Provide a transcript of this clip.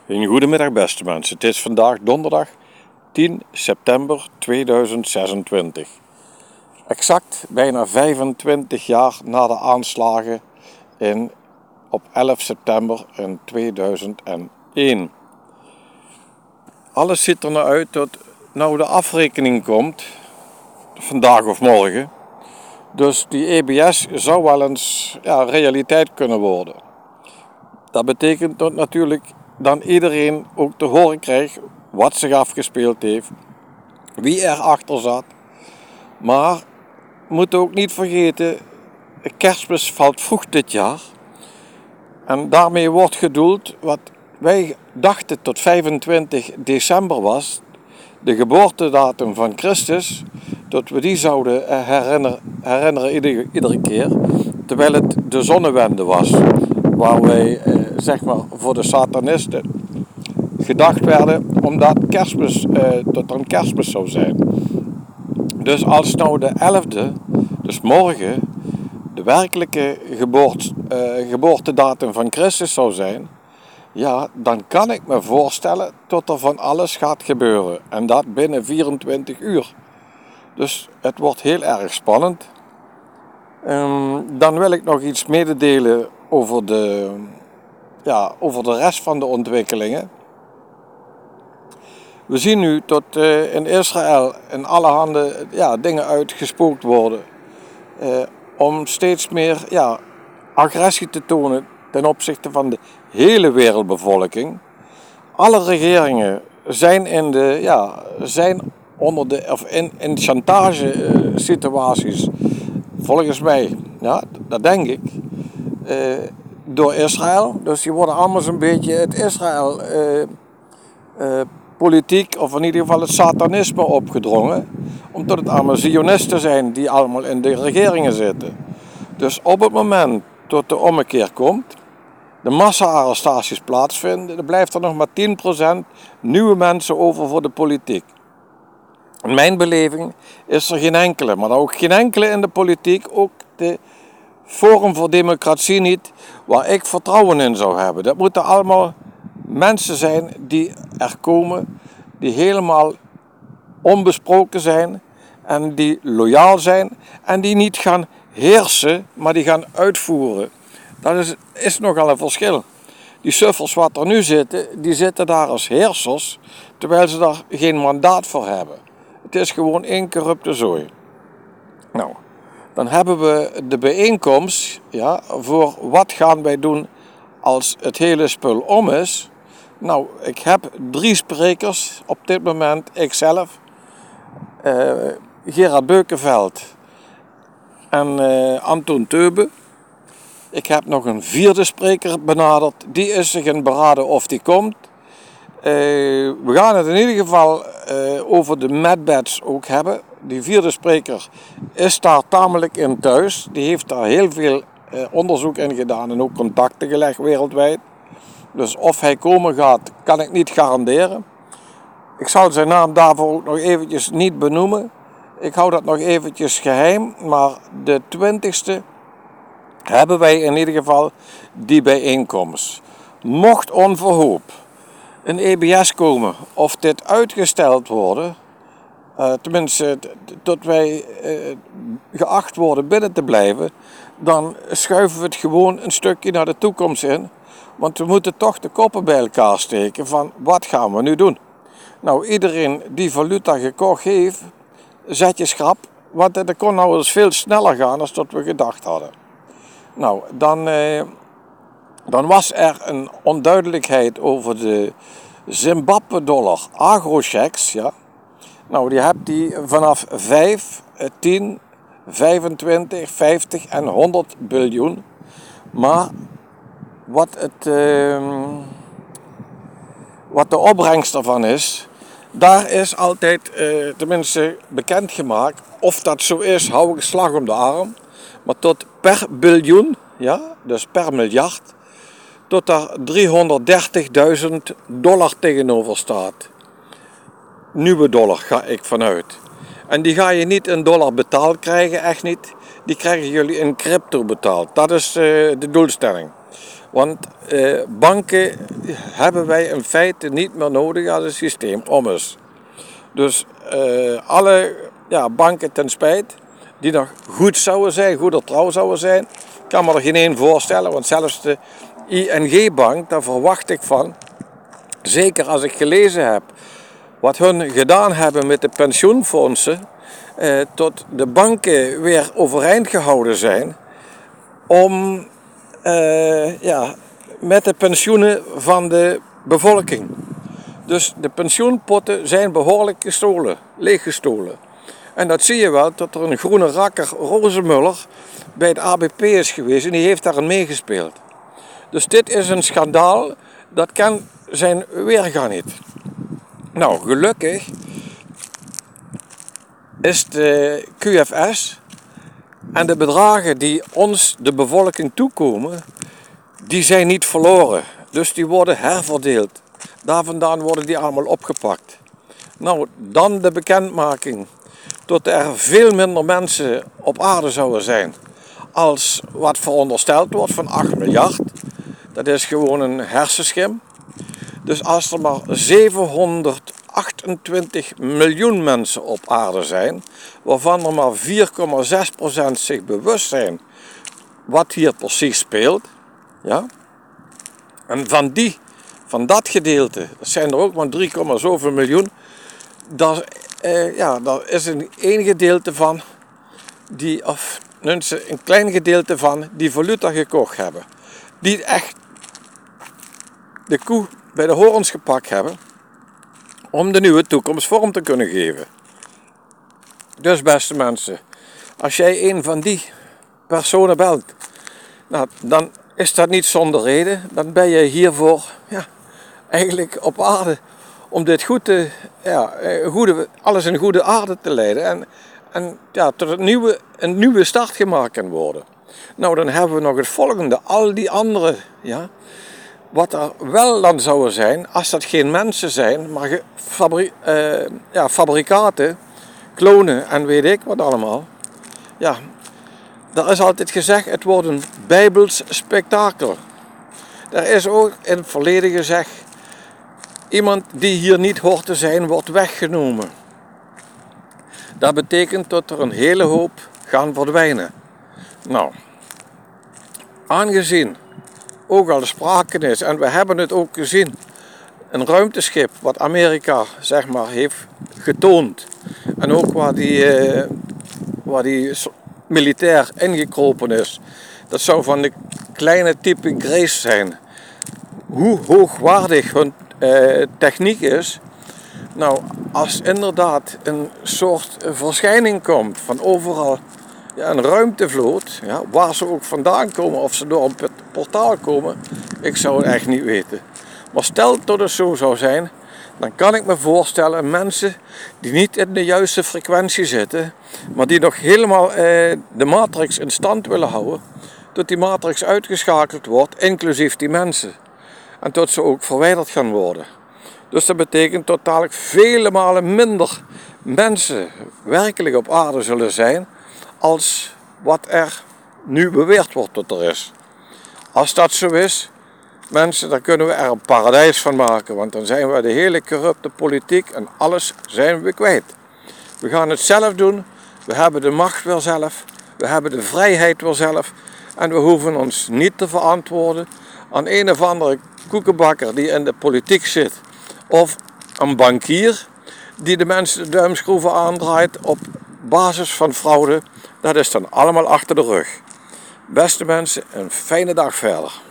Een goedemiddag beste mensen, het is vandaag donderdag 10 september 2026. Exact bijna 25 jaar na de aanslagen op 11 september in 2001. Alles ziet er nou uit dat nou de afrekening komt, vandaag of morgen. Dus die EBS zou wel eens realiteit kunnen worden. Dat betekent dat natuurlijk dan iedereen ook te horen krijgt wat zich afgespeeld heeft, wie er achter zat. Maar we moeten ook niet vergeten, Kerstmis valt vroeg dit jaar. En daarmee wordt gedoeld wat wij dachten tot 25 december was, de geboortedatum van Christus, dat we die zouden herinneren iedere keer, terwijl het de zonnewende was, waar wij voor de satanisten gedacht werden omdat Kerstmis tot een Kerstmis zou zijn. Dus als nou de 11e, dus morgen, de werkelijke geboortedatum van Christus zou zijn, ja, dan kan ik me voorstellen dat er van alles gaat gebeuren. En dat binnen 24 uur. Dus het wordt heel erg spannend. Dan wil ik nog iets mededelen over de rest van de ontwikkelingen. We zien nu dat in Israël in allerhande dingen uitgespookt worden. Om steeds meer agressie te tonen ten opzichte van de hele wereldbevolking. Alle regeringen zijn in chantage situaties, volgens mij, ja, dat denk ik, door Israël. Dus die worden allemaal zo'n beetje het Israël politiek, of in ieder geval het satanisme opgedrongen, omdat het allemaal Zionisten zijn die allemaal in de regeringen zitten. Dus op het moment dat de ommekeer komt, de massa-arrestaties plaatsvinden, dan blijft er nog maar 10% nieuwe mensen over voor de politiek. In mijn beleving is er geen enkele, maar ook geen enkele in de politiek, ook de Forum voor Democratie niet, waar ik vertrouwen in zou hebben. Dat moeten allemaal mensen zijn die er komen, die helemaal onbesproken zijn en die loyaal zijn en die niet gaan heersen, maar die gaan uitvoeren. Dat is nogal een verschil. Die suffers wat er nu zitten, die zitten daar als heersers, terwijl ze daar geen mandaat voor hebben. Het is gewoon één corrupte zooi. Nou, dan hebben we de bijeenkomst voor wat gaan wij doen als het hele spul om is. Nou, ik heb 3 sprekers op dit moment, ikzelf, Gerard Beukenveld en Anton Teube. Ik heb nog een 4e spreker benaderd, die is zich in beraden of die komt. We gaan het in ieder geval over de medbeds ook hebben. Die 4e spreker is daar tamelijk in thuis. Die heeft daar heel veel onderzoek in gedaan en ook contacten gelegd wereldwijd. Dus of hij komen gaat, kan ik niet garanderen. Ik zal zijn naam daarvoor ook nog eventjes niet benoemen. Ik hou dat nog eventjes geheim. Maar de 20e hebben wij in ieder geval die bijeenkomst. Mocht onverhoop een EBS komen of dit uitgesteld worden, tenminste tot wij geacht worden binnen te blijven, dan schuiven we het gewoon een stukje naar de toekomst in. Want we moeten toch de koppen bij elkaar steken van wat gaan we nu doen. Nou, iedereen die valuta gekocht heeft, zet je schrap, want dat kon nou eens veel sneller gaan dan dat we gedacht hadden. Nou, dan was er een onduidelijkheid over de Zimbabwe-dollar agrochecks. Ja. Nou, die hebt die vanaf 5, 10, 25, 50 en 100 biljoen. Maar wat de opbrengst ervan is, daar is altijd tenminste bekendgemaakt. Of dat zo is, hou ik een slag om de arm. Maar tot per biljoen, ja, dus per miljard, tot daar $330.000 tegenover staat. Nieuwe dollar ga ik vanuit. En die ga je niet in dollar betaald krijgen, echt niet. Die krijgen jullie in crypto betaald. Dat is de doelstelling. Want banken hebben wij in feite niet meer nodig als het systeem om is. Dus alle banken ten spijt die nog goed zouden zijn, goeder trouw zouden zijn, kan me er geen één voorstellen. Want zelfs de ING-bank, daar verwacht ik van, zeker als ik gelezen heb wat hun gedaan hebben met de pensioenfondsen, tot de banken weer overeind gehouden zijn om met de pensioenen van de bevolking. Dus de pensioenpotten zijn behoorlijk gestolen, leeggestolen. En dat zie je wel, dat er een groene rakker, Rozenmuller, bij het ABP is geweest en die heeft daarin meegespeeld. Dus dit is een schandaal, dat kan zijn weerga niet. Nou, gelukkig is de QFS en de bedragen die ons, de bevolking, toekomen, die zijn niet verloren. Dus die worden herverdeeld. Daar vandaan worden die allemaal opgepakt. Nou, dan de bekendmaking dat er veel minder mensen op aarde zouden zijn als wat verondersteld wordt van 8 miljard. Dat is gewoon een hersenschim. Dus als er maar 728 miljoen mensen op aarde zijn, waarvan er maar 4,6% zich bewust zijn wat hier precies speelt, ja? En van dat gedeelte, dat zijn er ook maar 3, zoveel miljoen, daar is een gedeelte van een klein gedeelte van die valuta gekocht hebben. Die echt de koe bij de horens gepakt hebben om de nieuwe toekomst vorm te kunnen geven. Dus beste mensen, als jij een van die personen bent, nou, dan is dat niet zonder reden. Dan ben je hiervoor eigenlijk op aarde om dit alles in goede aarde te leiden en tot een nieuwe start gemaakt kan worden. Nou, dan hebben we nog het volgende. Al die andere, wat er wel dan zouden zijn, als dat geen mensen zijn, maar fabrikaten, klonen en weet ik wat allemaal. Ja, er is altijd gezegd, het wordt een bijbels spektakel. Er is ook in het verleden gezegd, iemand die hier niet hoort te zijn, wordt weggenomen. Dat betekent dat er een hele hoop gaan verdwijnen. Nou, aangezien ook al sprake is, en we hebben het ook gezien, een ruimteschip wat Amerika heeft getoond, en ook waar die militair ingekropen is, dat zou van de kleine type Grace zijn. Hoe hoogwaardig hun techniek is, nou, als inderdaad een soort verschijning komt van overal, een ruimtevloot, waar ze ook vandaan komen, of ze door een portaal komen, ik zou het echt niet weten. Maar stel dat het zo zou zijn, dan kan ik me voorstellen, mensen die niet in de juiste frequentie zitten, maar die nog helemaal de matrix in stand willen houden, dat die matrix uitgeschakeld wordt, inclusief die mensen. En tot ze ook verwijderd gaan worden. Dus dat betekent dat dadelijk vele malen minder mensen werkelijk op aarde zullen zijn, als wat er nu beweerd wordt dat er is. Als dat zo is, mensen, dan kunnen we er een paradijs van maken, want dan zijn we de hele corrupte politiek en alles zijn we kwijt. We gaan het zelf doen, we hebben de macht weer zelf, we hebben de vrijheid weer zelf en we hoeven ons niet te verantwoorden aan een of andere koekenbakker die in de politiek zit of een bankier die de mensen de duimschroeven aandraait op basis van fraude. Dat is dan allemaal achter de rug. Beste mensen, een fijne dag verder.